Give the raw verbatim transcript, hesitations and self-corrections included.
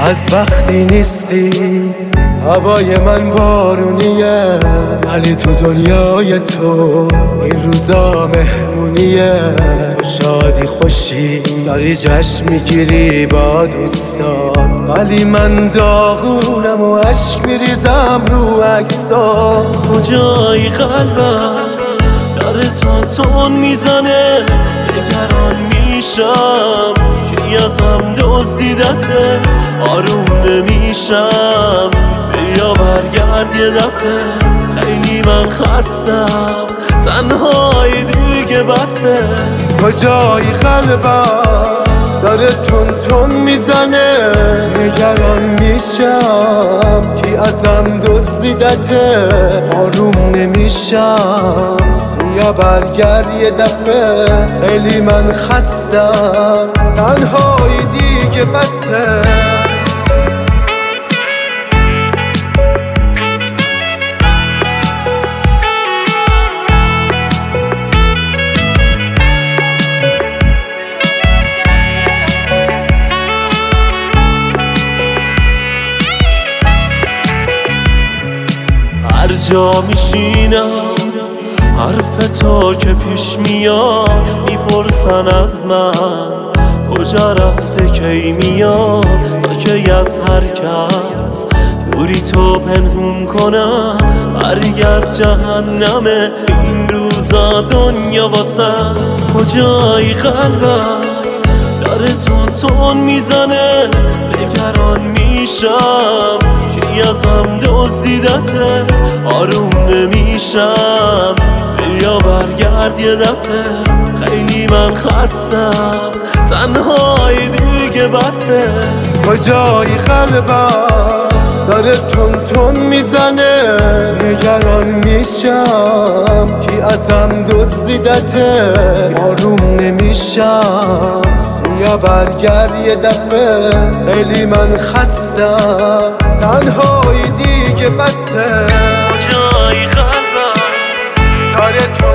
از وقتی نیستی هوای من بارونیه، ولی تو دنیای تو این روزا مهمونیه. تو شادی خوشی داری جشن میگیری با دوستات، ولی من داغونم و عشق میریزم رو عکسات. کجایی قلبم داره تون تون میزنه، نگران میشم که ازم دزدیدتت، آروم نمیشم. بیا برگرد یه دفعه، خیلی من خستم، تنهای دیگه بسه. کجایی قلبم داره تون تون میزنه، نگران میشم کی ازم دزدیدتت، آروم نمیشم. بیا برگرد یه دفعه، خیلی من خستم، تنهایی دیگه بسه. هر جا میشینم حرف تو که پیش میاد، میپرسن از من کجا رفته کی میاد. تا که از هر کس دوری تو پنهون کنم، برگرد جهنمه این روزا دنیا واسم. کجایی قلبم داره تون تون میزنه، نگران میشم کی ازم دزدیدتت، آروم نمیشم. بیا برگرد یه دفعه، خیلی من خستم، تنهای دیگه بسه. کجایی قلبم داره تون تون میزنه، نگران میشم کی ازم دزدیدتت، آروم نمیشم. یا برگرد یه دفعه، خیلی من خستم، تنهایی دیگه بسه. کجایی قلبم داره